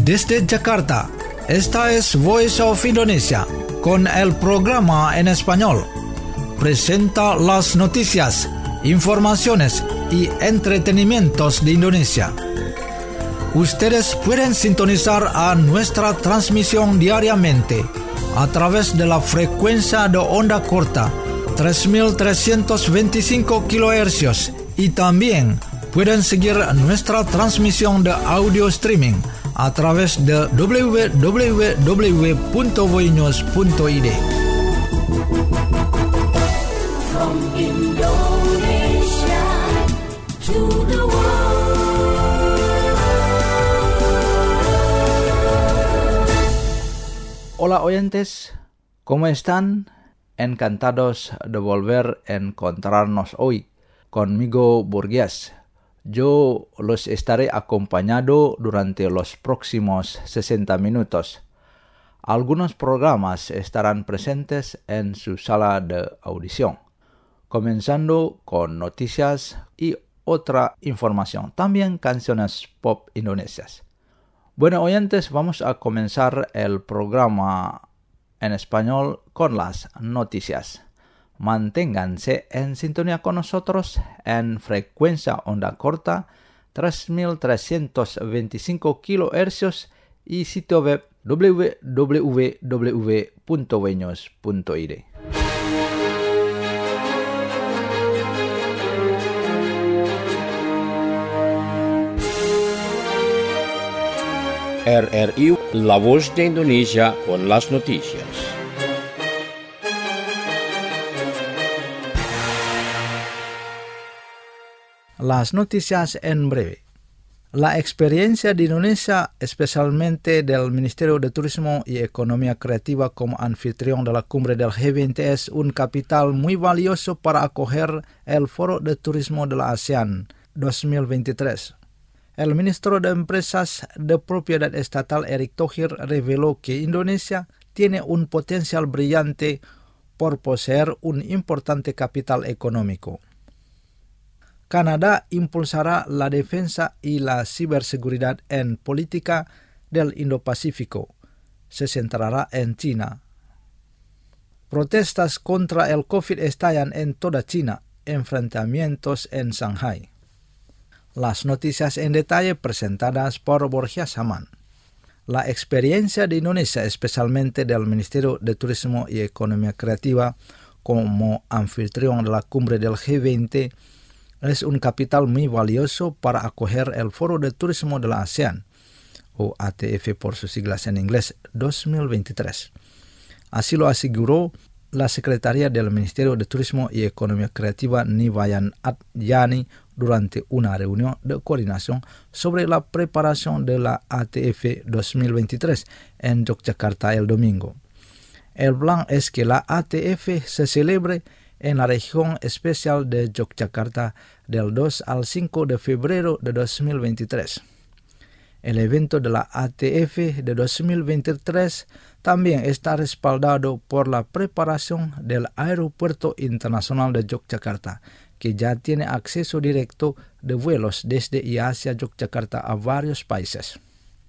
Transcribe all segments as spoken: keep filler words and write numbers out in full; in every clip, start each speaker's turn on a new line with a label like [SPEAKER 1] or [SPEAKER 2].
[SPEAKER 1] Desde Jakarta, esta es Voice of Indonesia, con el programa en español. Presenta las noticias, informaciones y entretenimientos de Indonesia. Ustedes pueden sintonizar a nuestra transmisión diariamente a través de la frecuencia de onda corta tres mil trescientos veinticinco kilohercios y también pueden seguir nuestra transmisión de audio streaming a través de doble u doble u doble u punto voinews punto i d.
[SPEAKER 2] From Indonesia to the world.
[SPEAKER 3] Hola oyentes, ¿cómo están? Encantados de volver a encontrarnos hoy. Conmigo Burgués. Yo los estaré acompañado durante los próximos sesenta minutos. Algunos programas estarán presentes en su sala de audición, comenzando con noticias y otra información, también canciones pop indonesias. Bueno, oyentes, vamos a comenzar el programa en español con las noticias. Manténganse en sintonía con nosotros en frecuencia onda corta tres mil trescientos veinticinco kilohercios y sitio web doble u doble u doble u punto voinews punto i d.
[SPEAKER 4] R R I, La Voz de Indonesia con las noticias.
[SPEAKER 3] Las noticias en breve. La experiencia de Indonesia, especialmente del Ministerio de Turismo y Economía Creativa como anfitrión de la cumbre del G veinte, es un capital muy valioso para acoger el Foro de Turismo de la ASEAN dos mil veintitrés. El ministro de Empresas de Propiedad Estatal Erick Thohir reveló que Indonesia tiene un potencial brillante por poseer un importante capital económico. Canadá impulsará la defensa y la ciberseguridad en política del Indo-Pacífico. Se centrará en China. Protestas contra el COVID estallan en toda China. Enfrentamientos en Shanghai. Las noticias en detalle presentadas por Borja Saman. La experiencia de Indonesia, especialmente del Ministerio de Turismo y Economía Creativa como anfitrión de la cumbre del G veinte, es un capital muy valioso para acoger el Foro de Turismo de la ASEAN, o A T F por sus siglas en inglés, dos mil veintitrés. Así lo aseguró la secretaria del Ministerio de Turismo y Economía Creativa, Nivayan Adjani, durante una reunión de coordinación sobre la preparación de la A T F dos mil veintitrés en Yogyakarta el domingo. El plan es que la A T F se celebre en la región especial de Yogyakarta del dos al cinco de febrero de dos mil veintitrés. El evento de la A T F de dos mil veintitrés también está respaldado por la preparación del Aeropuerto Internacional de Yogyakarta, que ya tiene acceso directo de vuelos desde y hacia Yogyakarta a varios países.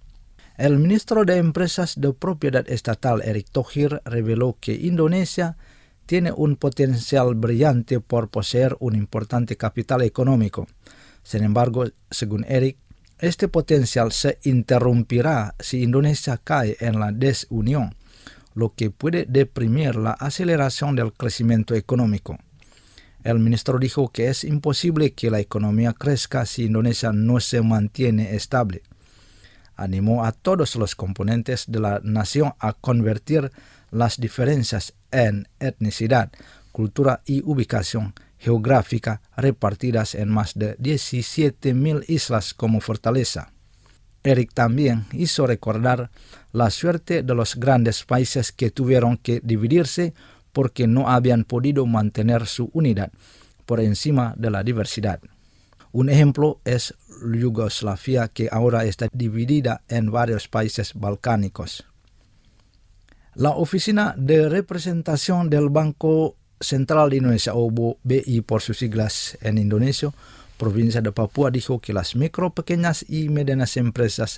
[SPEAKER 3] El ministro de Empresas de Propiedad Estatal Erick Thohir reveló que Indonesia tiene un potencial brillante por poseer un importante capital económico. Sin embargo, según Erick, este potencial se interrumpirá si Indonesia cae en la desunión, lo que puede deprimir la aceleración del crecimiento económico. El ministro dijo que es imposible que la economía crezca si Indonesia no se mantiene estable. Animó a todos los componentes de la nación a convertir las diferencias en etnicidad, cultura y ubicación geográfica repartidas en más de diecisiete mil islas como fortaleza. Erick también hizo recordar la suerte de los grandes países que tuvieron que dividirse porque no habían podido mantener su unidad por encima de la diversidad. Un ejemplo es Yugoslavia, que ahora está dividida en varios países balcánicos. La Oficina de Representación del Banco Central de Indonesia, o B I por sus siglas en indonesio, provincia de Papua, dijo que las micro, pequeñas y medianas empresas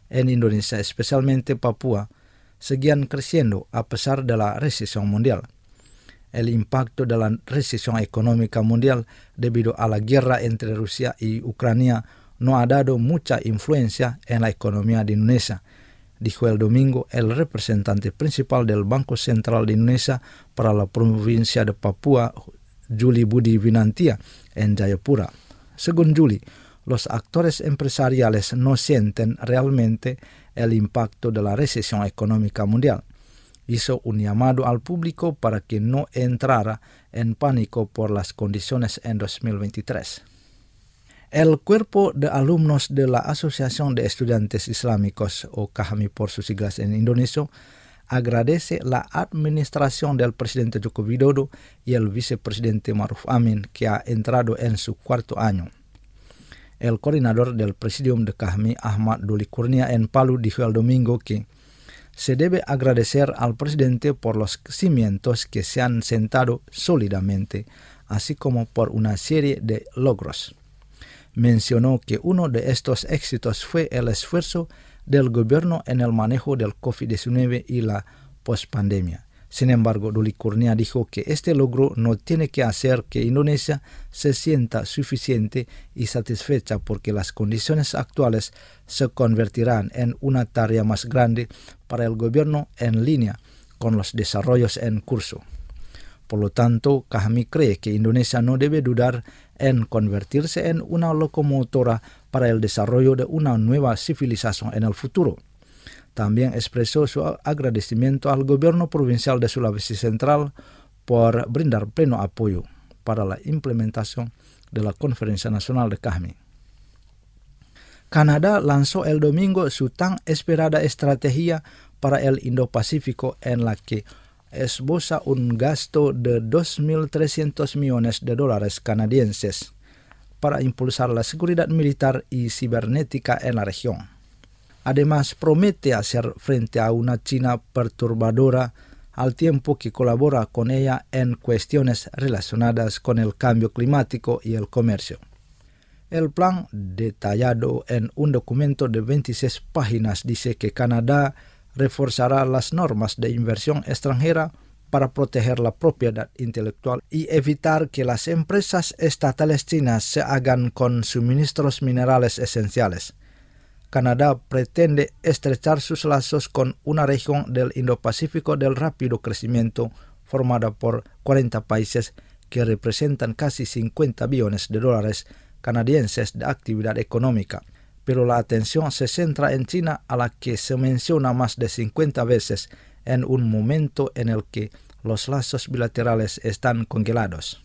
[SPEAKER 3] en Indonesia, especialmente Papua, seguían creciendo a pesar de la recesión mundial. El impacto de la recesión económica mundial debido a la guerra entre Rusia y Ucrania no ha dado mucha influencia en la economía de Indonesia, dijo el domingo el representante principal del Banco Central de Indonesia para la provincia de Papua, Juli Budi Winantia, en Jayapura. Según Juli, los actores empresariales no sienten realmente el impacto de la recesión económica mundial. Hizo un llamado al público para que no entrara en pánico por las condiciones en dos mil veintitrés. El cuerpo de alumnos de la Asociación de Estudiantes Islámicos, o KAHMI por sus siglas en Indonesia, agradece la administración del presidente Joko Widodo y el vicepresidente Maruf Amin, que ha entrado en su cuarto año. El coordinador del presidium de KAHMI, Ahmad Doli Kurnia, en Palu, dijo el domingo que se debe agradecer al presidente por los cimientos que se han sentado sólidamente, así como por una serie de logros. Mencionó que uno de estos éxitos fue el esfuerzo del gobierno en el manejo del COVID diecinueve y la pospandemia. Sin embargo, Doli Kurnia dijo que este logro no tiene que hacer que Indonesia se sienta suficiente y satisfecha, porque las condiciones actuales se convertirán en una tarea más grande para el gobierno en línea con los desarrollos en curso. Por lo tanto, KAHMI cree que Indonesia no debe dudar en convertirse en una locomotora para el desarrollo de una nueva civilización en el futuro. También expresó su agradecimiento al gobierno provincial de Sulawesi Central por brindar pleno apoyo para la implementación de la Conferencia Nacional de KAHMI. Canadá lanzó el domingo su tan esperada estrategia para el Indo-Pacífico, en la que esboza un gasto de dos mil trescientos millones de dólares canadienses para impulsar la seguridad militar y cibernética en la región. Además, promete hacer frente a una China perturbadora al tiempo que colabora con ella en cuestiones relacionadas con el cambio climático y el comercio. El plan, detallado en un documento de veintiséis páginas, dice que Canadá reforzará las normas de inversión extranjera para proteger la propiedad intelectual y evitar que las empresas estatales chinas se hagan con suministros minerales esenciales. Canadá pretende estrechar sus lazos con una región del Indo-Pacífico del rápido crecimiento formada por cuarenta países que representan casi cincuenta billones de dólares canadienses de actividad económica. Pero la atención se centra en China, a la que se menciona más de cincuenta veces en un momento en el que los lazos bilaterales están congelados.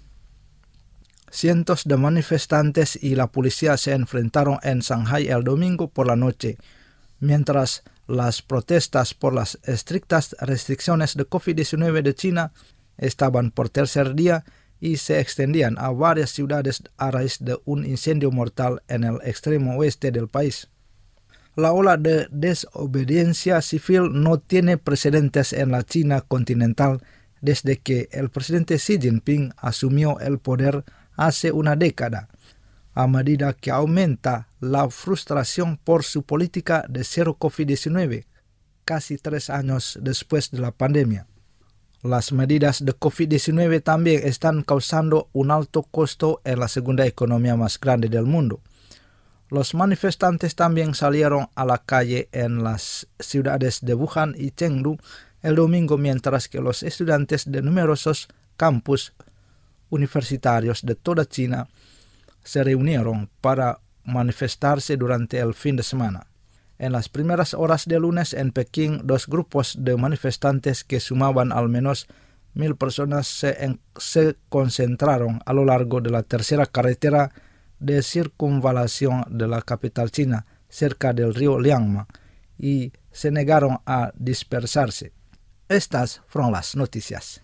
[SPEAKER 3] Cientos de manifestantes y la policía se enfrentaron en Shanghái el domingo por la noche, mientras las protestas por las estrictas restricciones de COVID diecinueve de China estaban por tercer día y se extendían a varias ciudades a raíz de un incendio mortal en el extremo oeste del país. La ola de desobediencia civil no tiene precedentes en la China continental desde que el presidente Xi Jinping asumió el poder hace una década, a medida que aumenta la frustración por su política de cero COVID diecinueve, casi tres años después de la pandemia. Las medidas de COVID diecinueve también están causando un alto costo en la segunda economía más grande del mundo. Los manifestantes también salieron a la calle en las ciudades de Wuhan y Chengdu el domingo, mientras que los estudiantes de numerosos campus universitarios de toda China se reunieron para manifestarse durante el fin de semana. En las primeras horas de lunes en Pekín, dos grupos de manifestantes que sumaban al menos mil personas se, en, se concentraron a lo largo de la tercera carretera de circunvalación de la capital china, cerca del río Liangma, y se negaron a dispersarse. Estas fueron las noticias.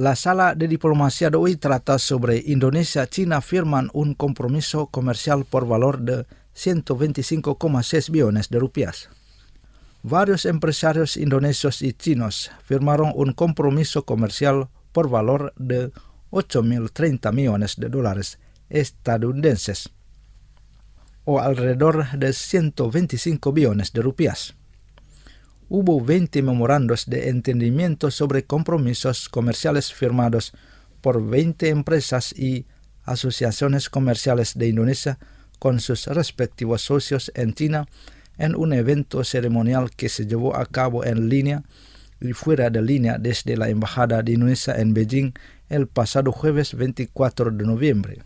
[SPEAKER 3] La sala de diplomacia de hoy trata sobre Indonesia-China firman un compromiso comercial por valor de ciento veinticinco coma seis billones de rupias. Varios empresarios indonesios y chinos firmaron un compromiso comercial por valor de ocho mil treinta millones de dólares estadounidenses, o alrededor de ciento veinticinco billones de rupias. Hubo veinte memorandos de entendimiento sobre compromisos comerciales firmados por veinte empresas y asociaciones comerciales de Indonesia con sus respectivos socios en China en un evento ceremonial que se llevó a cabo en línea y fuera de línea desde la Embajada de Indonesia en Beijing el pasado jueves veinticuatro de noviembre.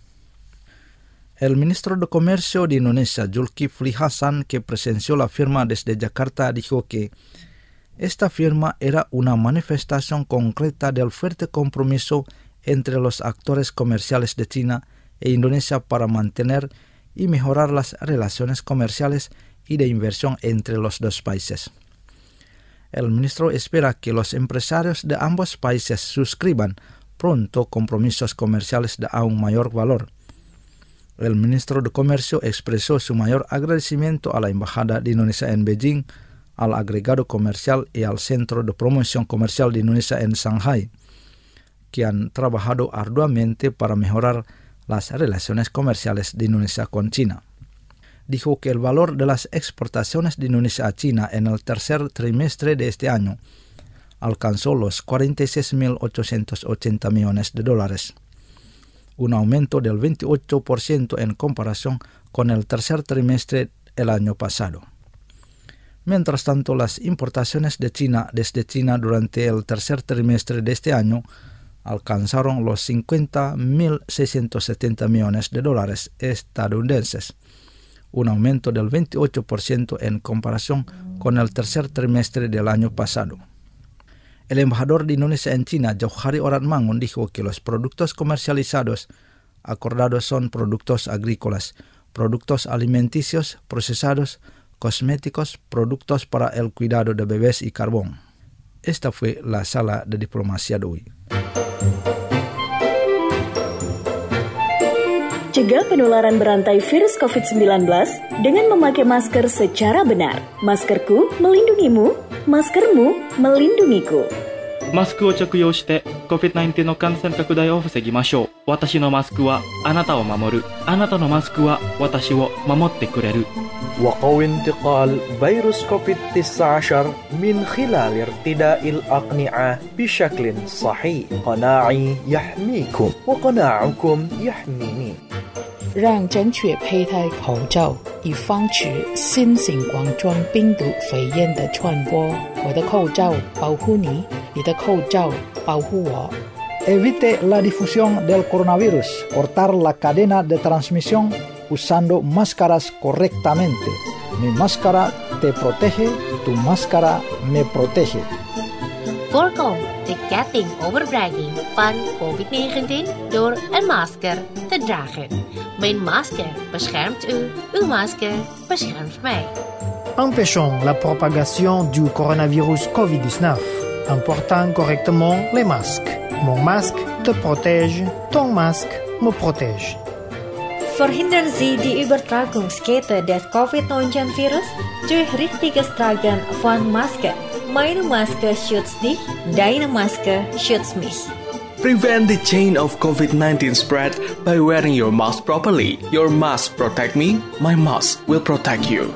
[SPEAKER 3] El ministro de Comercio de Indonesia, Zulkifli Hasan, que presenció la firma desde Yakarta, dijo que esta firma era una manifestación concreta del fuerte compromiso entre los actores comerciales de China e Indonesia para mantener y mejorar las relaciones comerciales y de inversión entre los dos países. El ministro espera que los empresarios de ambos países suscriban pronto compromisos comerciales de aún mayor valor. El ministro de Comercio expresó su mayor agradecimiento a la Embajada de Indonesia en Beijing, al agregado comercial y al Centro de Promoción Comercial de Indonesia en Shanghai, que han trabajado arduamente para mejorar las relaciones comerciales de Indonesia con China. Dijo que el valor de las exportaciones de Indonesia a China en el tercer trimestre de este año alcanzó los cuarenta y seis mil ochocientos ochenta millones de dólares, un aumento del veintiocho por ciento en comparación con el tercer trimestre del año pasado. Mientras tanto, las importaciones de China desde China durante el tercer trimestre de este año alcanzaron los cincuenta mil seiscientos setenta millones de dólares estadounidenses, un aumento del veintiocho por ciento en comparación con el tercer trimestre del año pasado. El embajador de Indonesia en China, Jauhari Oratmangun, dijo que los productos comercializados acordados son productos agrícolas, productos alimenticios, procesados, cosméticos, productos para el cuidado de bebés y carbón. Esta fue la sala de diplomacia de hoy.
[SPEAKER 5] Cegah penularan berantai virus covid sembilan belas dengan memakai masker secara benar. Maskerku melindungimu, maskermu melindungiku.
[SPEAKER 6] マスクを着用して コビッドナインティーン の感染拡大を防ぎましょう。私のマスクはあなたを守る。あなたのマスクは私を守ってくれる。
[SPEAKER 7] وقوي انتقال فيروس كوفيد تسعة عشر من خلال ارتداء الأقنعة بشكل صحيح. قناعي يحميكم وقناعكم يحميني.
[SPEAKER 8] 让正确佩戴口罩，以防止新型冠状病毒肺炎的传播。我的口罩保护你，你的口罩保护我。
[SPEAKER 1] Evite la difusión del coronavirus. Cortar la cadena de transmisión usando máscaras correctamente. Mi máscara te protege, tu máscara me protege.
[SPEAKER 9] Voorkom de ketting overbrenging van covid negentien door een masker te dragen. Mijn masker beschermt u, uw masker beschermt mij.
[SPEAKER 10] Empêchons la propagation du coronavirus covid dix-neuf en portant correctement les masques. Mon masque te protège, ton masque me protège.
[SPEAKER 11] Verhindern Sie die Übertragungskette des covid neunzehn virus durch richtiges Tragen von Maske. Meine Maske schützt dich, deine Maske schützt mich.
[SPEAKER 12] Prevent the chain of covid nineteen spread by wearing your mask properly. Your mask protect me, my mask will protect you.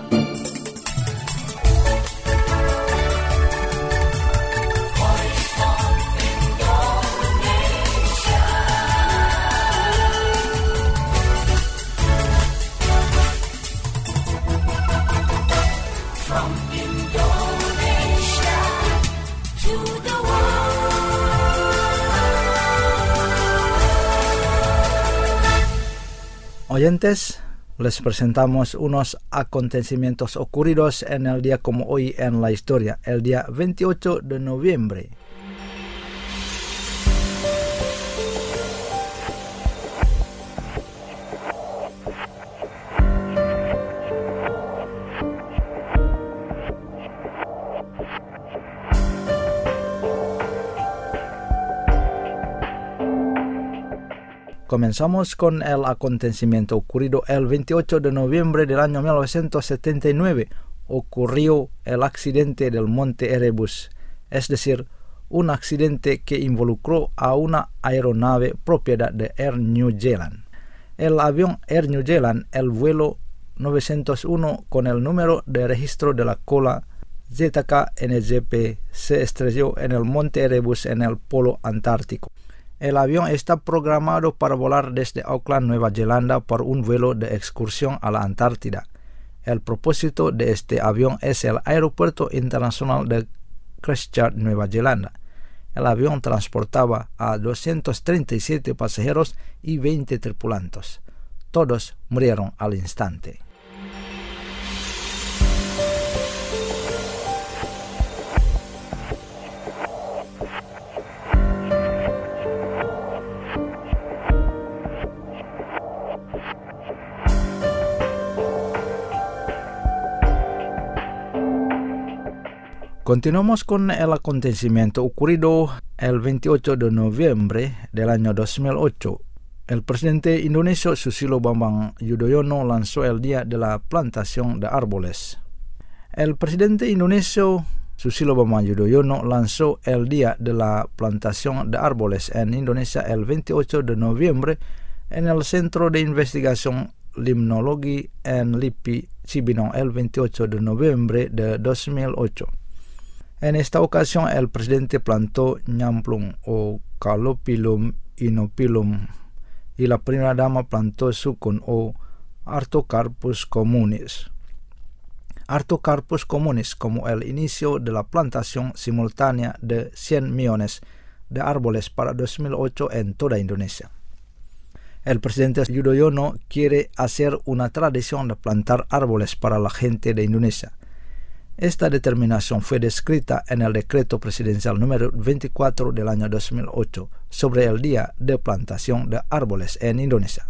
[SPEAKER 3] Oyentes, les presentamos unos acontecimientos ocurridos en el día como hoy en la historia, el día veintiocho de noviembre. Comenzamos con el acontecimiento ocurrido el veintiocho de noviembre del año mil novecientos setenta y nueve. Ocurrió el accidente del Monte Erebus, es decir, un accidente que involucró a una aeronave propiedad de Air New Zealand. El avión Air New Zealand, el vuelo novecientos uno con el número de registro de la cola Z K N G P, se estrelló en el Monte Erebus en el Polo Antártico. El avión está programado para volar desde Auckland, Nueva Zelanda, por un vuelo de excursión a la Antártida. El propósito de este avión es el Aeropuerto Internacional de Christchurch, Nueva Zelanda. El avión transportaba a doscientos treinta y siete pasajeros y veinte tripulantes. Todos murieron al instante. Continuamos con el acontecimiento ocurrido el veintiocho de noviembre del año dos mil ocho. El presidente indonesio Susilo Bambang Yudhoyono lanzó el Día de la Plantación de Árboles. El presidente indonesio Susilo Bambang Yudhoyono lanzó el Día de la Plantación de Árboles en Indonesia el veintiocho de noviembre en el Centro de Investigación Limnologi en L I P I, Cibinong, el veintiocho de noviembre de dos mil ocho. En esta ocasión, el presidente plantó ñamplung o Calopilum inopilum y la primera dama plantó sukun o Artocarpus communis. Artocarpus communis como el inicio de la plantación simultánea de cien millones de árboles para dos mil ocho en toda Indonesia. El presidente Yudhoyono quiere hacer una tradición de plantar árboles para la gente de Indonesia. Esta determinación fue descrita en el decreto presidencial número veinticuatro del año dos mil ocho sobre el Día de Plantación de Árboles en Indonesia.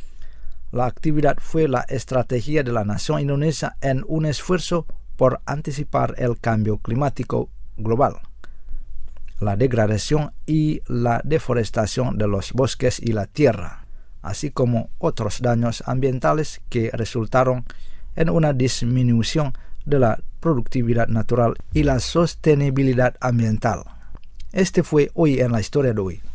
[SPEAKER 3] La actividad fue la estrategia de la nación indonesia en un esfuerzo por anticipar el cambio climático global, la degradación y la deforestación de los bosques y la tierra, así como otros daños ambientales que resultaron en una disminución de la productividad natural y la sostenibilidad ambiental. Este fue Hoy en la Historia de Hoy.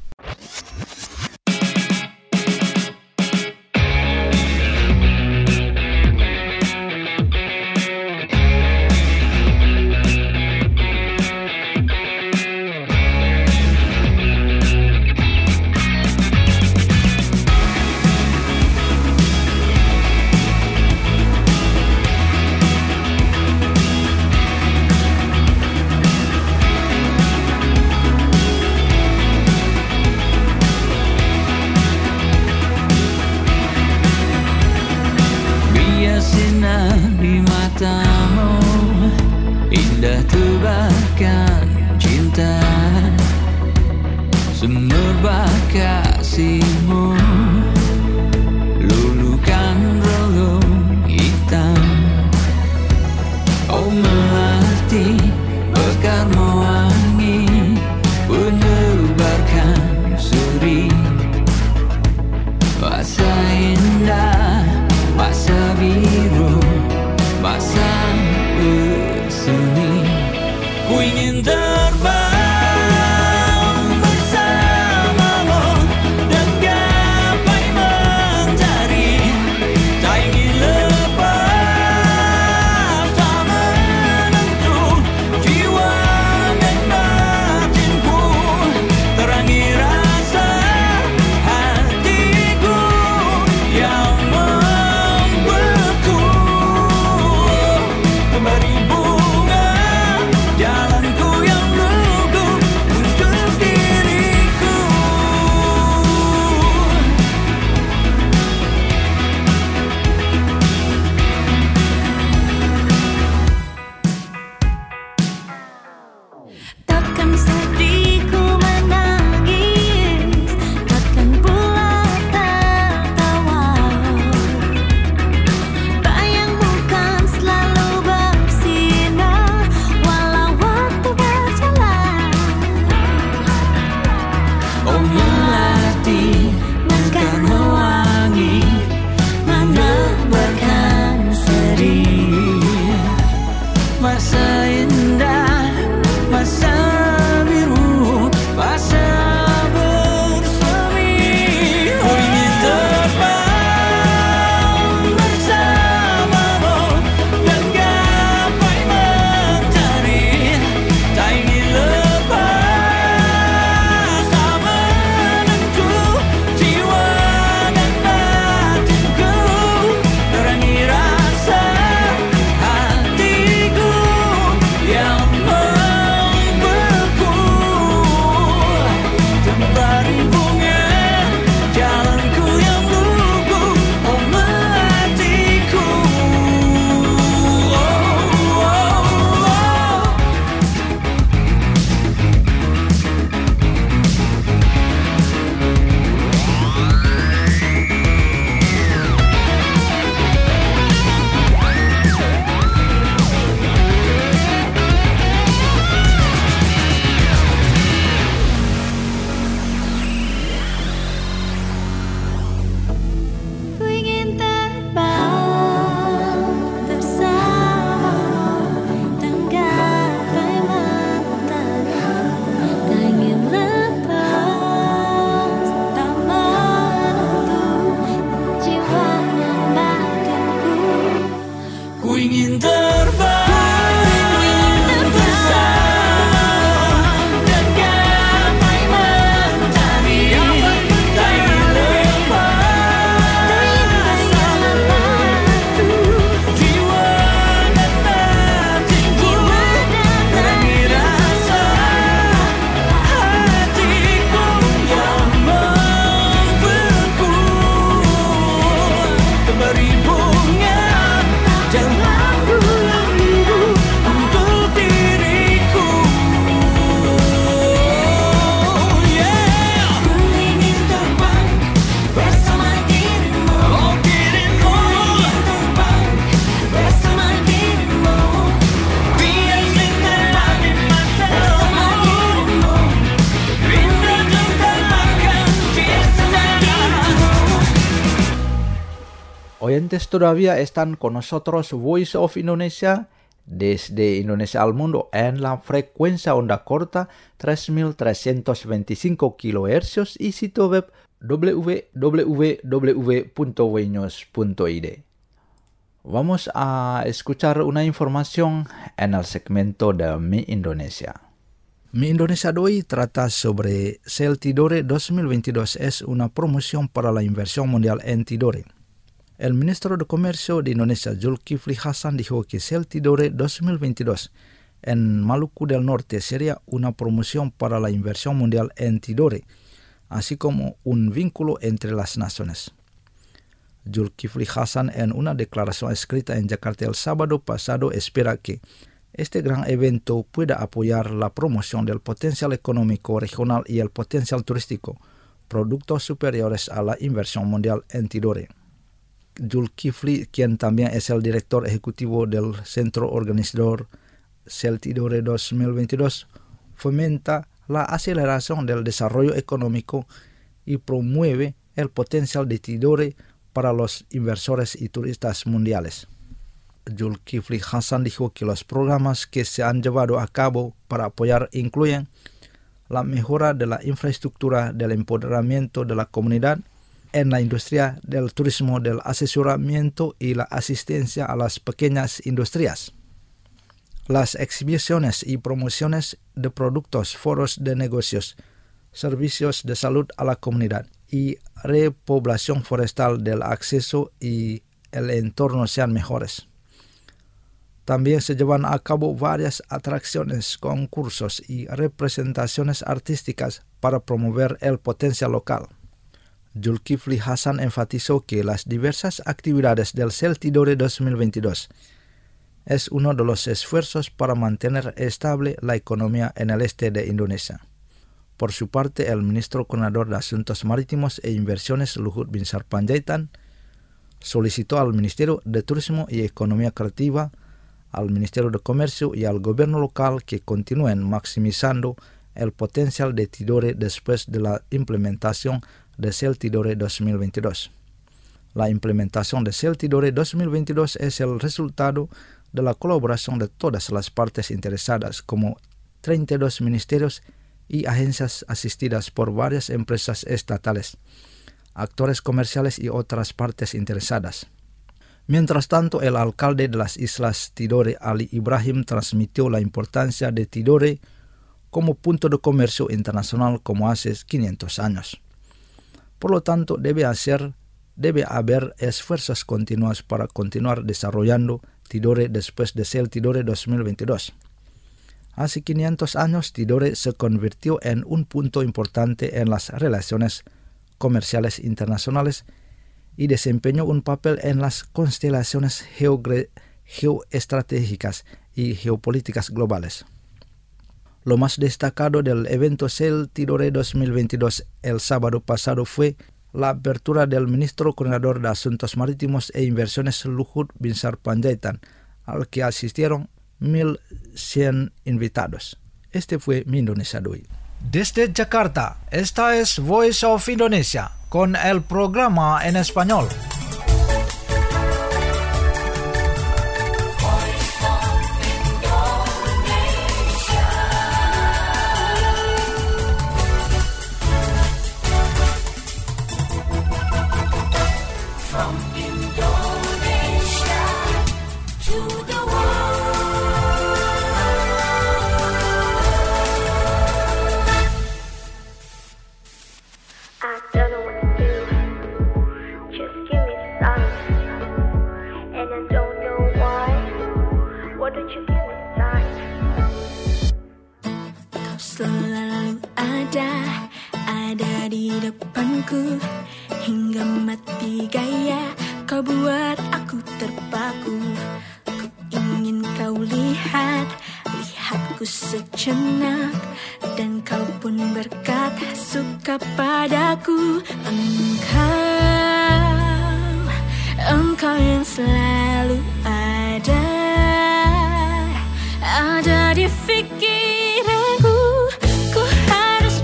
[SPEAKER 2] Terbang bersamamu dengan
[SPEAKER 3] oyentes todavía están con nosotros Voice of Indonesia desde Indonesia al mundo en la frecuencia onda corta tres mil trescientos veinticinco kilohercios y sitio web w w w punto wenews punto i d. Vamos a escuchar una información en el segmento de Mi Indonesia. Mi Indonesia de hoy trata sobre Sale Tidore dos mil veintidós. Es una promoción para la inversión mundial en Tidore. El ministro de Comercio de Indonesia, Zulkifli Hasan, dijo que Sale Tidore dos mil veintidós en Maluku del Norte sería una promoción para la inversión mundial en Tidore, así como un vínculo entre las naciones. Zulkifli Hasan, en una declaración escrita en Jakarta el sábado pasado, espera que este gran evento pueda apoyar la promoción del potencial económico regional y el potencial turístico, productos superiores a la inversión mundial en Tidore. Zulkifli, quien también es el director ejecutivo del centro organizador Sale Tidore dos mil veintidós, fomenta la aceleración del desarrollo económico y promueve el potencial de Tidore para los inversores y turistas mundiales. Zulkifli Hasan dijo que los programas que se han llevado a cabo para apoyar incluyen la mejora de la infraestructura del empoderamiento de la comunidad en la industria del turismo, del asesoramiento y la asistencia a las pequeñas industrias, las exhibiciones y promociones de productos, foros de negocios, servicios de salud a la comunidad y repoblación forestal del acceso y el entorno sean mejores. También se llevan a cabo varias atracciones, concursos y representaciones artísticas para promover el potencial local. Zulkifli Hasan enfatizó que las diversas actividades del Sale Tidore dos mil veintidós es uno de los esfuerzos para mantener estable la economía en el este de Indonesia. Por su parte, el ministro coordinador de Asuntos Marítimos e Inversiones, Luhut Binsar Panjaitan, solicitó al Ministerio de Turismo y Economía Creativa, al Ministerio de Comercio y al gobierno local que continúen maximizando el potencial de Tidore después de la implementación de Sale Tidore dos mil veintidós. La implementación de Sale Tidore dos mil veintidós es el resultado de la colaboración de todas las partes interesadas, como treinta y dos ministerios y agencias asistidas por varias empresas estatales, actores comerciales y otras partes interesadas. Mientras tanto, el alcalde de las Islas Tidore, Ali Ibrahim, transmitió la importancia de Tidore como punto de comercio internacional como hace quinientos años. Por lo tanto, debe, hacer, debe haber esfuerzos continuos para continuar desarrollando Tidore después de Sale Tidore dos mil veintidós. Hace quinientos años, Tidore se convirtió en un punto importante en las relaciones comerciales internacionales y desempeñó un papel en las constelaciones geogre- geoestratégicas y geopolíticas globales. Lo más destacado del evento Sale Tidore dos mil veintidós el sábado pasado fue la apertura del ministro coordinador de Asuntos Marítimos e Inversiones, Luhut Binsar Panjaitan, al que asistieron mil cien invitados. Este fue Mi Indonesia de hoy.
[SPEAKER 1] Desde Jakarta, esta es Voice of Indonesia con el programa en español.
[SPEAKER 13] Hingga mati gaya kau buat aku terpaku. Ku ingin kau lihat, lihatku sejenak, dan kau pun berkata suka padaku. Engkau, engkau yang selalu ada, ada di pikiranku. Ku harus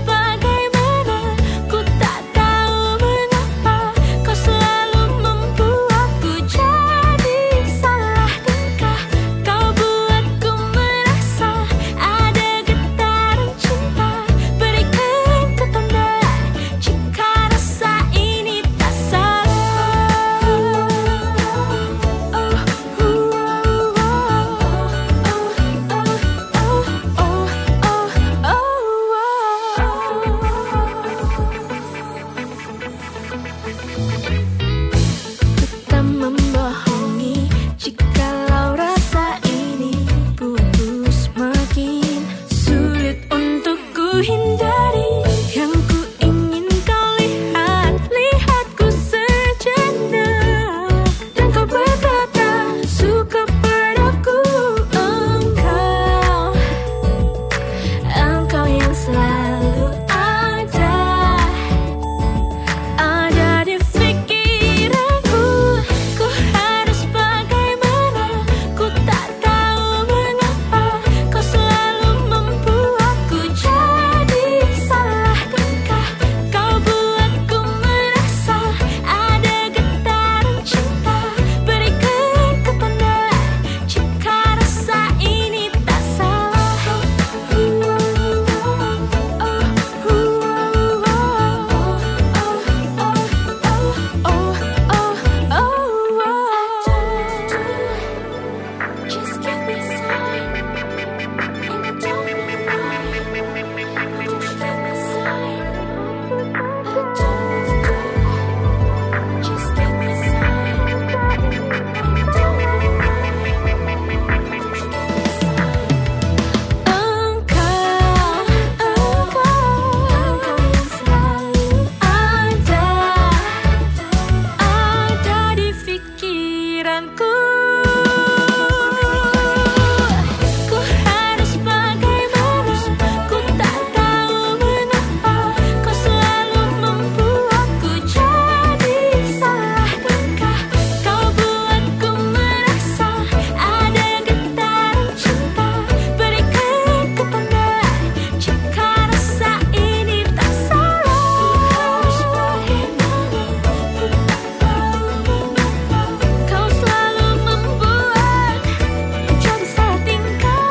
[SPEAKER 13] bagaimana, ku tak tahu mengapa kau selalu membuatku hindari, yang ku ingin kau lihat, lihatku sejenak. Dan kau berkata suka padaku, engkau, engkau yang selalu ada, ada di pikiranku. Ku harus bagaimana, ku tak tahu mengapa kau selalu membuatku jadi salah tingkah. Kau buatku merasa ada getaran cinta. Berikan kepada jika rasa ini tak salah. Just give me a sign, and I don't know why. Won't you give me a sign? I don't know what to do. Just give me a sign, and I don't know why. Won't you give me a sign? Engkau, engkau, engkau yang selalu ada, ada di pikiranku. Ku harus bagaimana, ku tak tahu mengapa kau selalu membuatku jadi salah tingkah. Kau buatku merasa ada getaran cinta. Berikan kepada jika rasa ini tak salah. Ku harus bagaimana, kau selalu membuat jadi salah tingkah.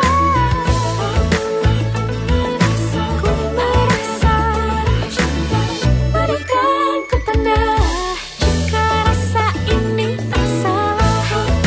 [SPEAKER 13] Ku merasa cinta. Berikan kepada jika rasa ini tak salah.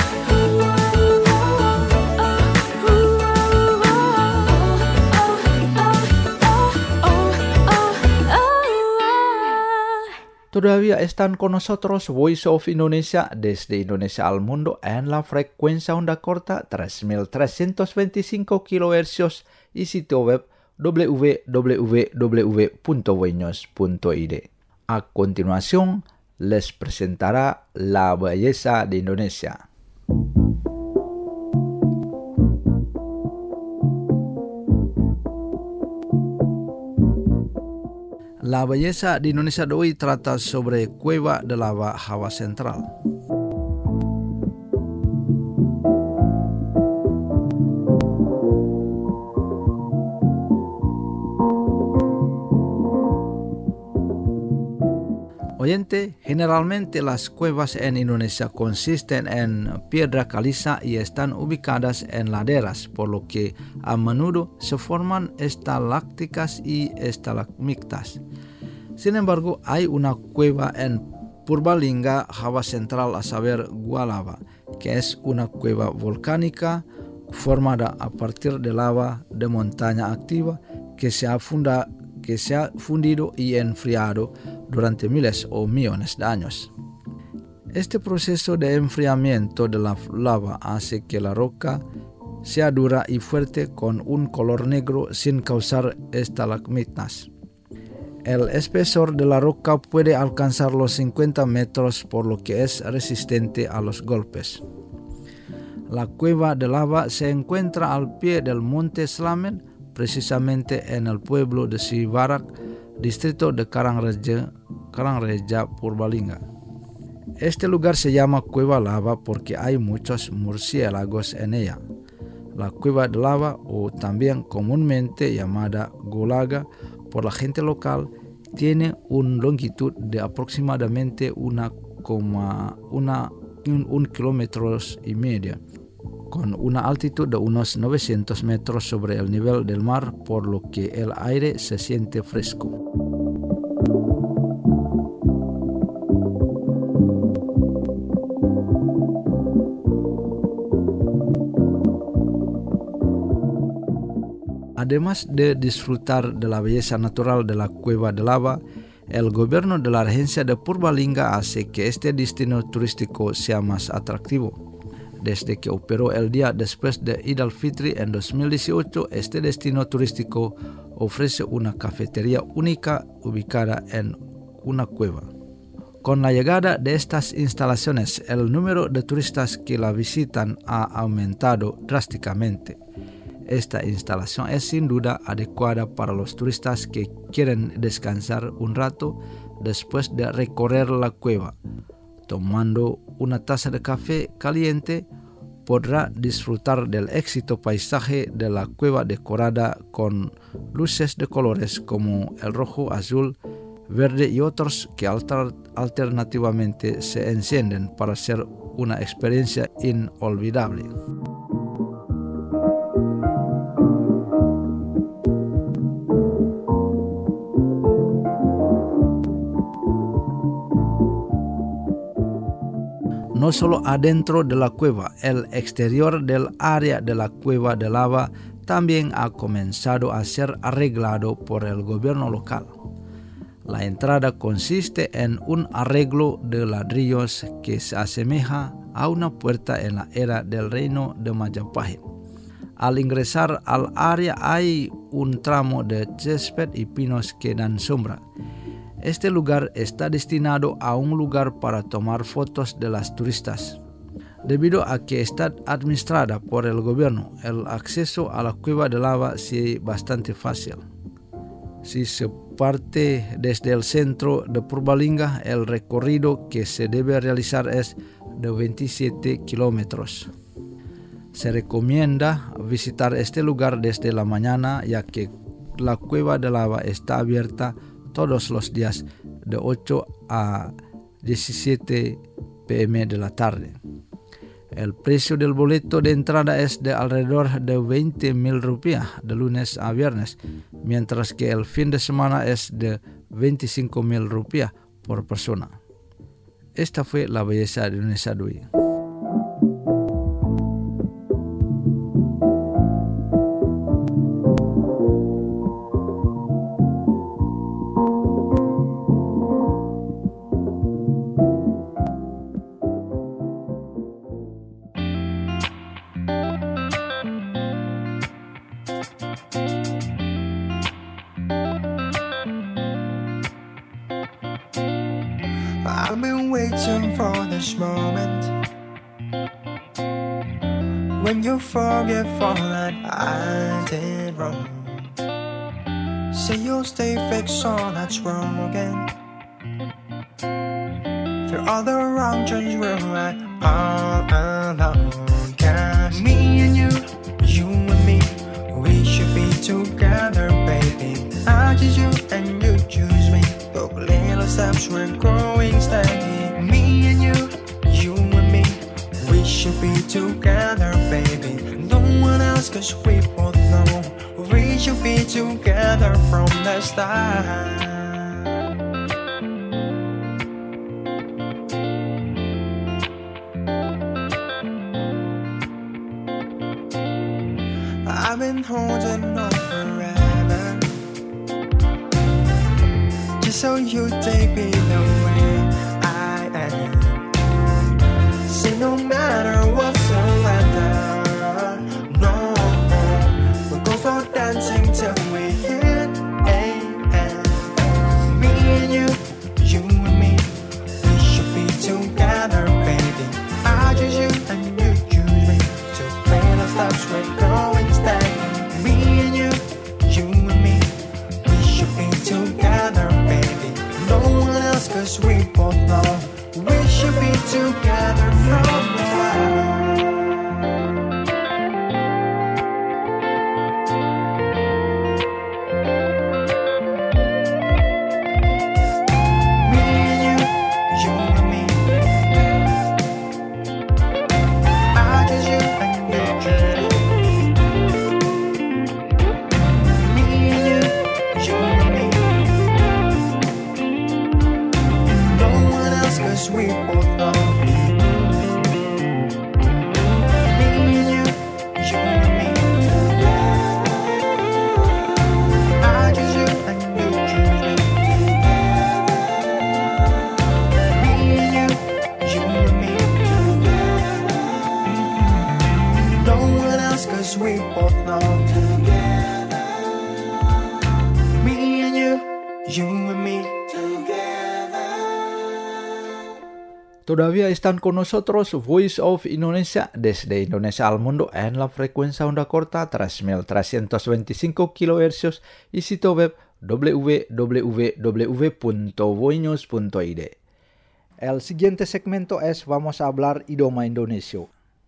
[SPEAKER 3] Todavía están con nosotros Voice of Indonesia desde Indonesia al mundo en la frecuencia onda corta tres mil trescientos veinticinco kilohercios y sitio web w w w punto voinews punto i d. A continuación, les presentará la belleza de Indonesia. La belleza de Indonesia de hoy trata sobre Cueva de Lava Java Central. Oyente, generalmente las cuevas en Indonesia consisten en piedra caliza y están ubicadas en laderas, por lo que a menudo se forman estalactitas y estalagmitas. Sin embargo, hay una cueva en Purbalingga, Java Central, a saber Gua Lava, que es una cueva volcánica formada a partir de lava de montaña activa que se ha, funda, que se ha fundido y enfriado durante miles o millones de años. Este proceso de enfriamiento de la lava hace que la roca sea dura y fuerte con un color negro sin causar estalagmitas. El espesor de la roca puede alcanzar los cincuenta metros, por lo que es resistente a los golpes. La cueva de lava se encuentra al pie del monte Slamen, precisamente en el pueblo de Sibarak, distrito de Karangreja, Karangreja, Purbalingga. Este lugar se llama Cueva Lava porque hay muchos murciélagos en ella. La Cueva de Lava, o también comúnmente llamada Golaga por la gente local, tiene una longitud de aproximadamente una, una, un, un kilómetro y medio, con una altitud de unos novecientos metros sobre el nivel del mar, por lo que el aire se siente fresco. Además de disfrutar de la belleza natural de la Cueva de Lava, el gobierno de la regencia de Purbalingga hace que este destino turístico sea más atractivo. Desde que operó el día después de Eid al-Fitr en dos mil dieciocho, este destino turístico ofrece una cafetería única ubicada en una cueva. Con la llegada de estas instalaciones, el número de turistas que la visitan ha aumentado drásticamente. Esta instalación es sin duda adecuada para los turistas que quieren descansar un rato después de recorrer la cueva. Tomando una taza de café caliente, podrá disfrutar del éxito paisaje de la cueva decorada con luces de colores como el rojo, azul, verde y otros que alter- alternativamente se encienden para hacer una experiencia inolvidable. No solo adentro de la cueva, el exterior del área de la cueva de lava también ha comenzado a ser arreglado por el gobierno local. La entrada consiste en un arreglo de ladrillos que se asemeja a una puerta en la era del reino de Majapahit. Al ingresar al área hay un tramo de césped y pinos que dan sombra. Este lugar está destinado a un lugar para tomar fotos de las turistas. Debido a que está administrada por el gobierno, el acceso a la cueva de lava es bastante fácil. Si se parte desde el centro de Purbalingga, el recorrido que se debe realizar es de veintisiete kilómetros. Se recomienda visitar este lugar desde la mañana, ya que la cueva de lava está abierta todos los días de ocho a diecisiete pm de la tarde. El precio del boleto de entrada es de alrededor de veinte mil rupias de lunes a viernes, mientras que el fin de semana es de veinticinco mil rupias por persona. Esta fue la belleza de Nusa Dua.
[SPEAKER 14] I've been waiting for this moment when you forget all that I did wrong. Say you'll stay fixed all that's wrong again. Through all the wrong turns we're right all alone. 'Cause me and you, you and me, we should be together, baby. I choose you and you choose me. Took little steps, we're growing steady. Me and you, you and me, we should be together, baby. No one else, 'cause we both know we should be together from the start. I've been holding on forever, just so you take me the way I am. Say no matter whatsoever, no, we'll go for dancing till we hit a end. Me and you, you and me, we should be together, baby. I choose you and you choose me. To play the stops, we're going steady. Me and you, you and me, we should be together, baby. No one else, 'cause we both know we should be together from the start. Me and you, you and me, I choose you and you choose me. Me and you, you and me, no one else, 'cause we both know you and me
[SPEAKER 3] Todavía están con nosotros Voice of Indonesia desde Indonesia al mundo en la frecuencia onda corta tres mil trescientos veinticinco kilohercios y sitio web w w w punto voinews punto i d. El siguiente segmento es Vamos a hablar idioma Indonesia.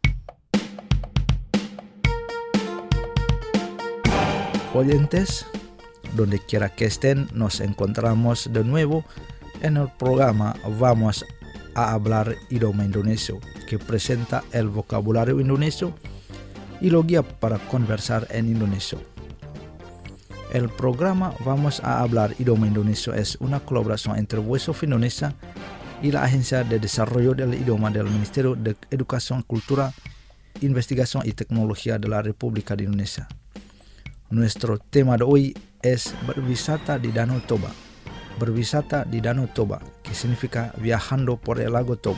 [SPEAKER 3] Oyentes, donde quiera que estén, nos encontramos de nuevo en el programa Vamos a hablar idioma Indonesia, que presenta el vocabulario indonesio y lo guía para conversar en indonesio. El programa Vamos a hablar idioma Indonesia es una colaboración entre Voice of Indonesia y la Agencia de Desarrollo del Idioma del Ministerio de Educación, Cultura, Investigación y Tecnología de la República de Indonesia. Nuestro tema de hoy es berwisata di Danau Toba. Berwisata di Danau Toba, que significa viajando por el lago Toba.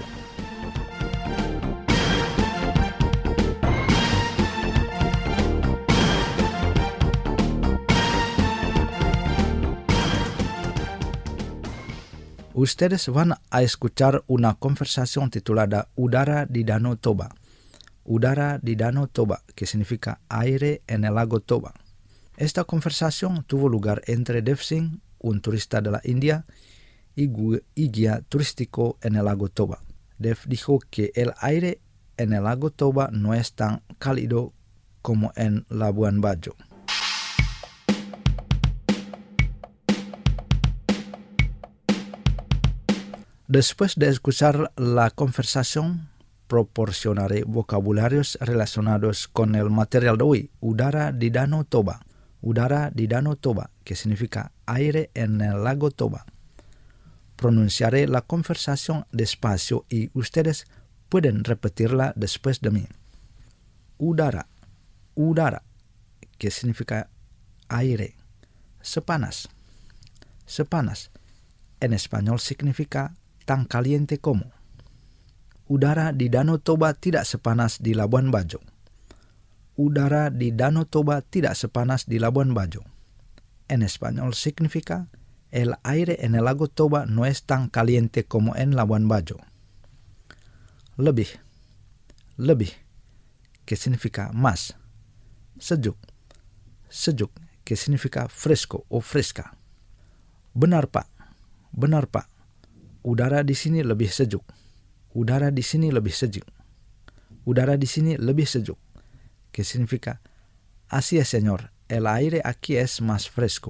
[SPEAKER 3] Ustedes van a escuchar una conversación titulada Udara di Danau Toba. Udara di Danau Toba, que significa aire en el lago Toba. Esta conversación tuvo lugar entre Dev Singh, un turista de la India, y, gu- y guía turístico en el lago Toba. Dev dijo que el aire en el lago Toba no es tan cálido como en Labuan Bajo. Después de escuchar la conversación, proporcionaré vocabularios relacionados con el material de hoy, Udara di Danau Toba. Udara di Danau Toba, que significa aire en el lago Toba. Pronunciaré la conversación despacio y ustedes pueden repetirla después de mí. Udara, udara, que significa aire. Sepanas, sepanas, en español significa tan caliente como. Udara di Danau Toba tidak sepanas di Labuan Bajo. Udara di Danau Toba tidak sepanas di Labuan Bajo. En español significa el aire en el lago Toba no es tan caliente como en Labuan Bajo. Lebih, lebih, que significa más. Sejuk, sejuk, que significa fresco o fresca. Benar pak, benar pak. Udara di sini lebih sejuk. Udara di sini lebih sejuk. Udara di sini lebih sejuk, que significa así es, señor, el aire aquí es más fresco.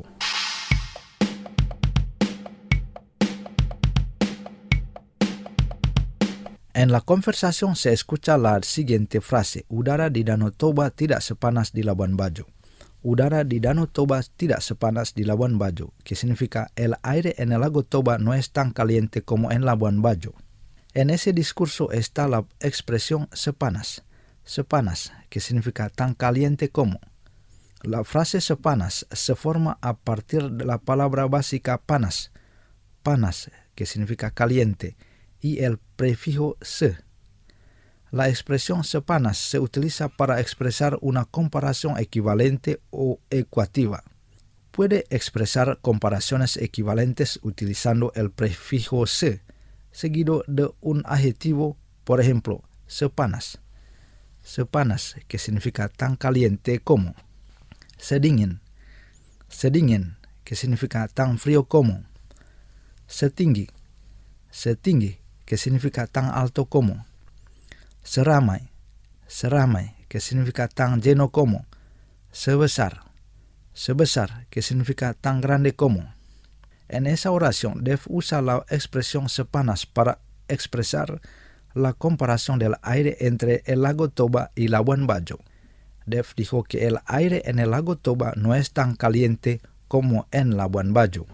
[SPEAKER 3] En la conversación se escucha la siguiente frase: Udara di Danau Toba tidak sepanas di Labuan Bajo. Udara di Danau Toba tidak sepanas di Labuan Bajo, que significa el aire en el lago Toba no es tan caliente como en Labuan Bajo. En ese discurso está la expresión sepanas, sepanas, que significa tan caliente como. La frase sepanas se forma a partir de la palabra básica panas, panas, que significa caliente, y el prefijo se. La expresión sepanas se utiliza para expresar una comparación equivalente o ecuativa. Puede expresar comparaciones equivalentes utilizando el prefijo se, seguido de un adjetivo, por ejemplo, sepanas. Sepanas, que significa tan caliente como. Sedingin, sedingin, que significa tan frío como. Setinggi, setinggi, que significa tan alto como. Seramai, seramai, que significa tan lleno como. Sebesar, sebesar, que significa tan grande como. En esa oración, Dev usa la expresión sepanas para expresar la comparación del aire entre el lago Toba y Labuan Bajo. Dev dijo que el aire en el lago Toba no es tan caliente como en Labuan Bajo.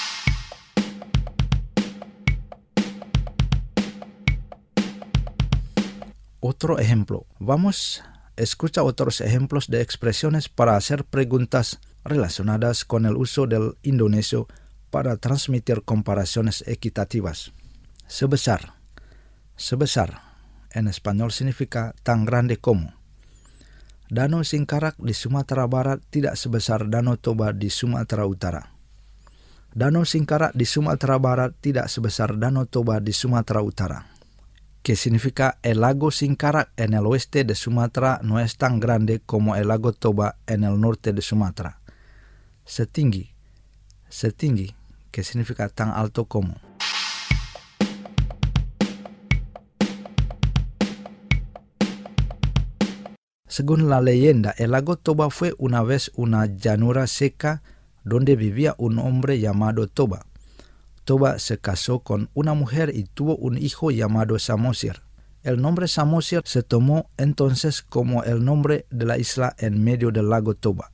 [SPEAKER 3] Otro ejemplo. Vamos a escuchar otros ejemplos de expresiones para hacer preguntas relacionadas con el uso del indonesio para transmitir comparaciones equitativas. Sebesar. Sebesar. En español significa tan grande como. Danau Singkarak di Sumatera Barat tidak sebesar Danau Toba di Sumatera Utara. Danau Singkarak di Sumatera Barat tidak sebesar Danau Toba di Sumatera Utara, que significa el lago Singkarak en el oeste de Sumatra no es tan grande como el lago Toba en el norte de Sumatra. Setinggi, setinggi, que significa tan alto como. Según la leyenda, el lago Toba fue una vez una llanura seca donde vivía un hombre llamado Toba. Toba se casó con una mujer y tuvo un hijo llamado Samosir. El nombre Samosir se tomó entonces como el nombre de la isla en medio del lago Toba.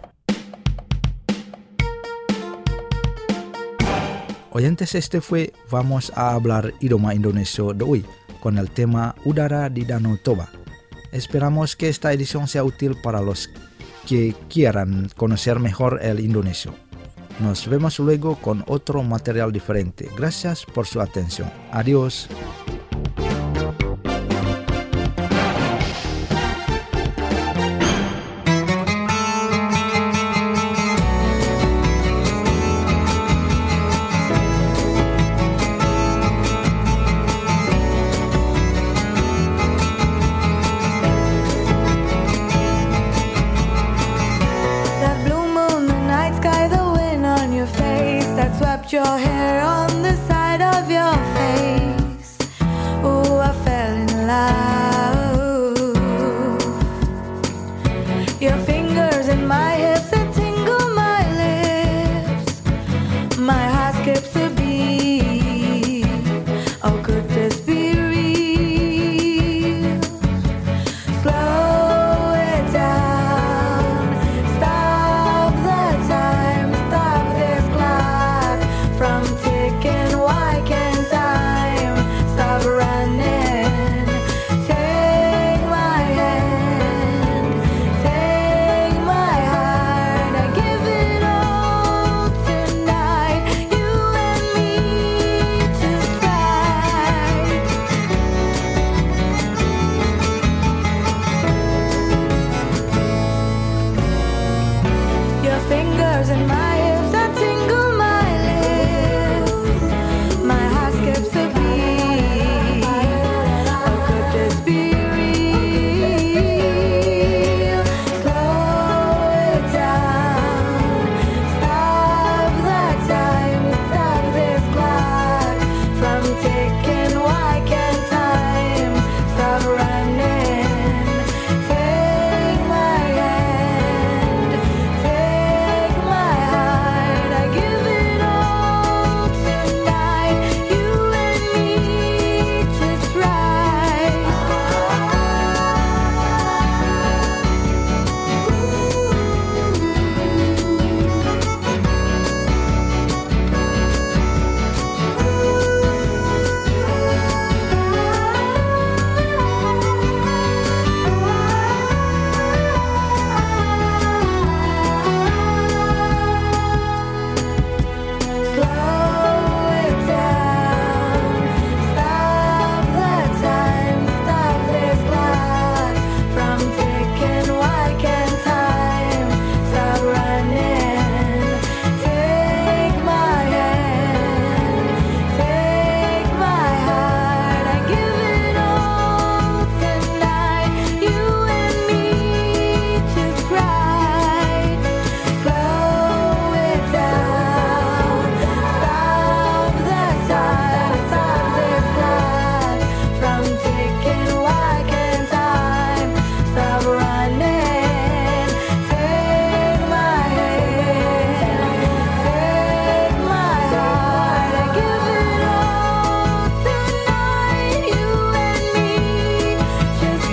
[SPEAKER 3] Oyentes, este fue Vamos a hablar idioma Indonesia de hoy con el tema Udara di Danau Toba. Esperamos que esta edición sea útil para los que quieran conocer mejor el indonesio. Nos vemos luego con otro material diferente. Gracias por su atención. Adiós.
[SPEAKER 15] Your hair on the side of your face. Ooh, I fell in love. Your fingers in my hips that tingle my lips. My heart skips a beat. Oh, could this be real? Slow it down. Stop the time. Stop this clock from ticking. Why can't time stop running? Take my hand, take my heart. I give it all tonight. You and me just right. Your fingers in my hips that tingle my lips. My heart skips a beat. Oh, could this be real? Slow it down. Stop the time. Stop this clock from ticking. Why can't time stop running? Take my hand, take my heart. I give it all tonight. You and me just right. Slow it down. Stop the time. Stop this clock from ticking. Why can't time stop running? Take my hand, take my heart. I give it all tonight. You and me just right. Slow it down. Stop the time. Stop this clock from ticking. Why can't time stop running? Take my hand, take my heart. I give it all tonight. You and me just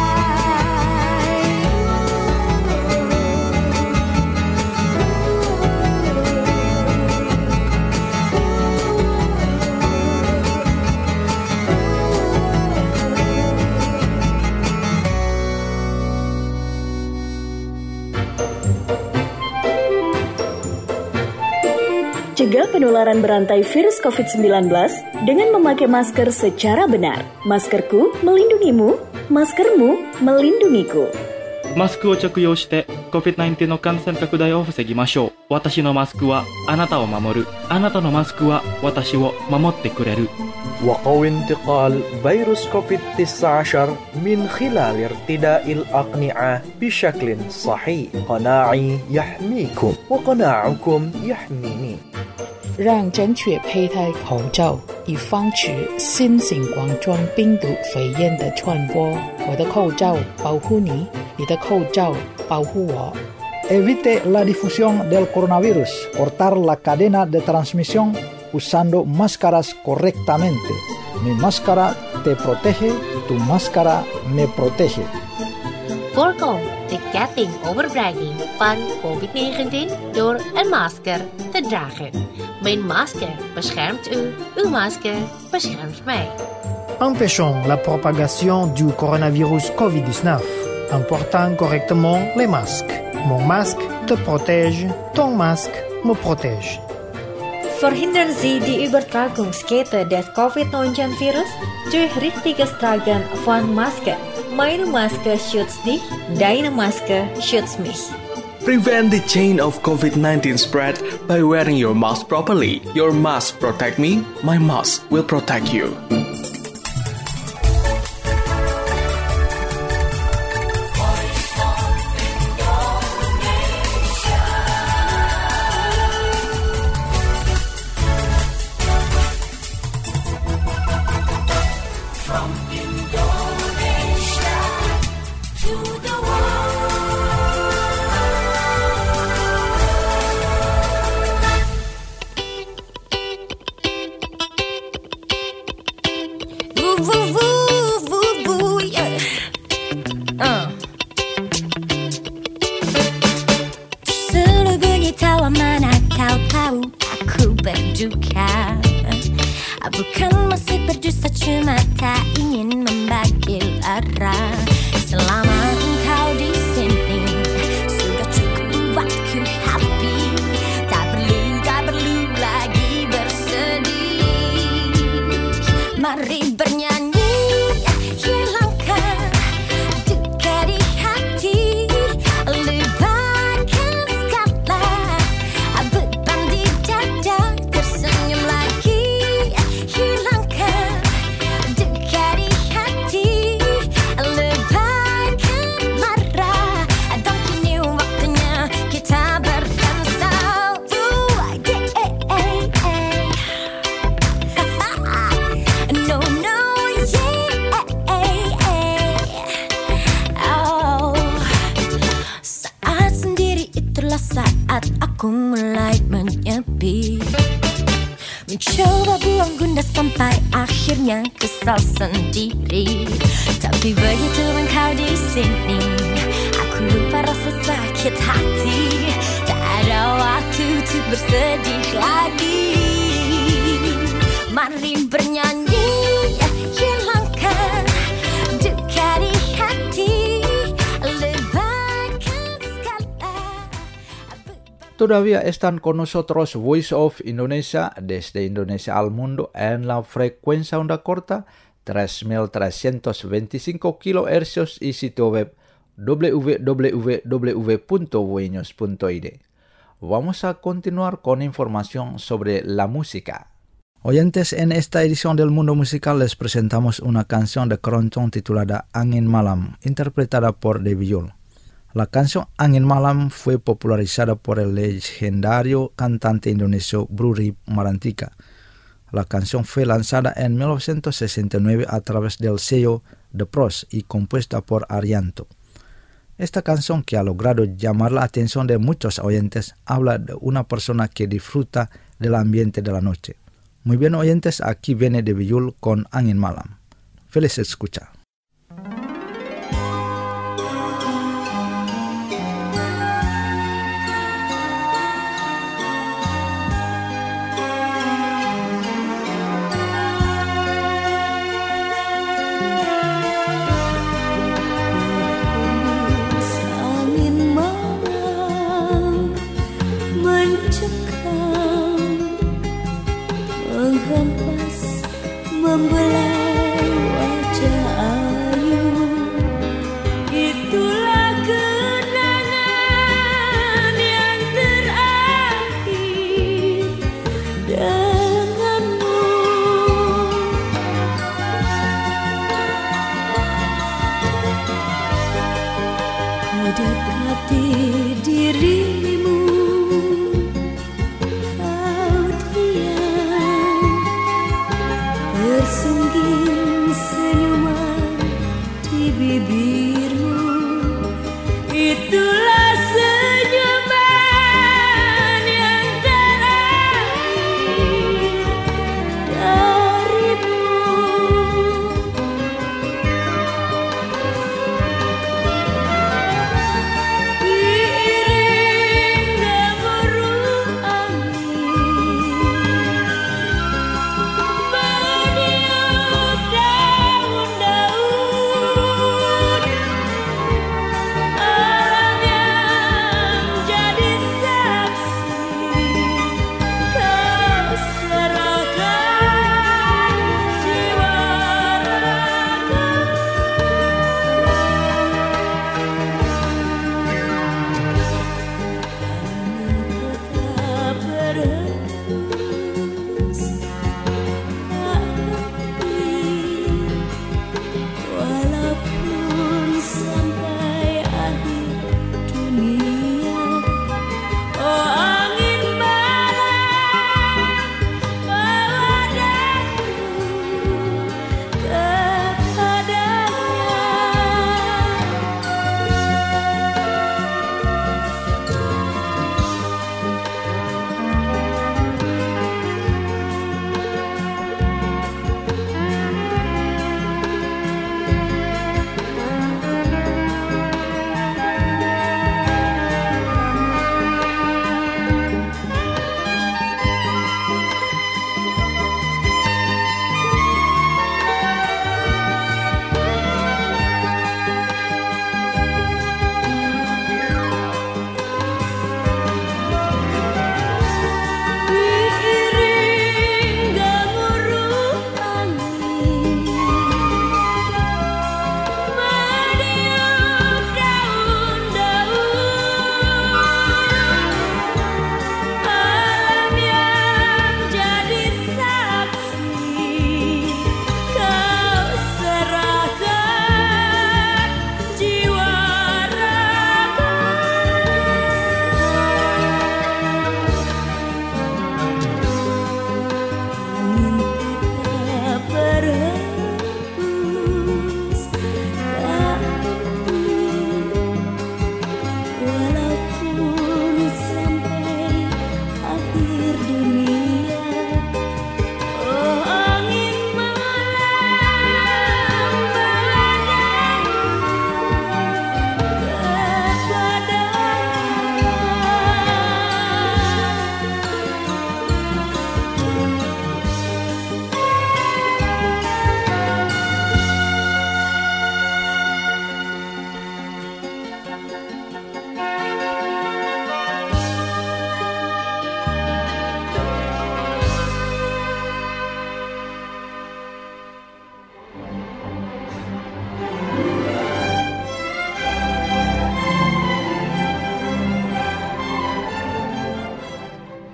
[SPEAKER 5] Cegah penularan berantai virus covid sembilan belas dengan memakai masker secara benar. Maskerku melindungimu, maskermu melindungiku.
[SPEAKER 6] マスクを着用して コビッドナインティーン の感染拡大を防ぎましょう。私のマスクはあなたを守る。あなたのマスクは私を守ってくれる。
[SPEAKER 7] وقوي انتقال فيروس كوفيد تسعة عشر من خلال ارتداء الأقنعة بشكل صحيح. قناعي يحميكم وقناعكم يحميني.
[SPEAKER 8] 让正确佩戴口罩，以防止新型冠状病毒肺炎的传播。我的口罩保护你，你的口罩保护我。
[SPEAKER 3] Evite la difusión del coronavirus. Cortar la cadena de transmisión usando máscaras correctamente. Mi máscara te protege, tu máscara me protege.
[SPEAKER 9] Voorkom de ketting overbrenging van covid negentien door een masker te dragen. Mijn masker beschermt u, uw masker beschermt mij.
[SPEAKER 10] Empêchons la propagation du coronavirus covid dix-neuf en portant correctement les masques. Mon masque te protège, ton masque me protège.
[SPEAKER 11] Verhindern Sie die Übertragungskette des covid neunzehn Virus durch richtiges Tragen von Maske. Meine Maske schützt dich, deine Maske schützt mich.
[SPEAKER 12] Prevent the chain of covid nineteen spread by wearing your mask properly. Your mask protect me, my mask will protect you.
[SPEAKER 13] Bukan masih berdusta, cuma tak ingin membagi lara. Selama engkau di sini sudah cukup buatku happy. Tak perlu, tak perlu lagi bersedih. Mari bernyanyi, hilangkan duka di hati. Lupakan segala beban di dada. Tersenyum lagi. Aku mulai menyepi, mencoba buang gundah sampai akhirnya kesal sendiri. Tapi begitu engkau di sini, aku lupa rasa sakit hati. Tak ada waktu untuk bersedih lagi. Mari bernyanyi, hilangkan duka di hati.
[SPEAKER 3] Todavía están con nosotros Voice of Indonesia desde Indonesia al mundo en la frecuencia onda corta tres mil trescientos veinticinco kilohercios y sitio web w w w punto voinews punto i d. Vamos a continuar con información sobre la música. Oyentes, en esta edición del Mundo Musical les presentamos una canción de keroncong titulada Angin Malam, interpretada por Dewi Yull. La canción Angin Malam fue popularizada por el legendario cantante indonesio Bruri Marantika. La canción fue lanzada en mil novecientos sesenta y nueve a través del sello The Pros y compuesta por Arianto. Esta canción, que ha logrado llamar la atención de muchos oyentes, habla de una persona que disfruta del ambiente de la noche. Muy bien, oyentes, aquí viene Dewi Yull con Angin Malam. Feliz escucha.
[SPEAKER 13] Membelai wajah ayu, itulah ke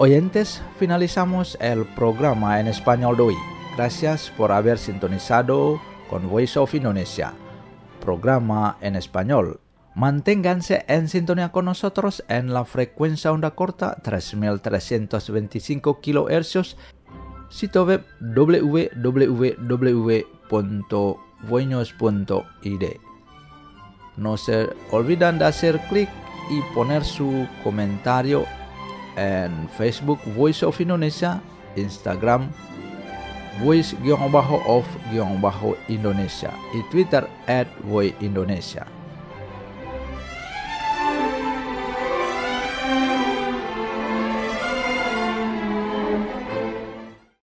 [SPEAKER 3] Oyentes, finalizamos el programa en español de hoy. Gracias por haber sintonizado con Voice of Indonesia, programa en español. Manténganse en sintonía con nosotros en la frecuencia onda corta tres mil trescientos veinticinco kilohercios, sitio web w w w punto voinos punto i d. No se olviden de hacer clic y poner su comentario en Facebook Voice of Indonesia, Instagram voice-of-indonesia y Twitter at voice indonesia.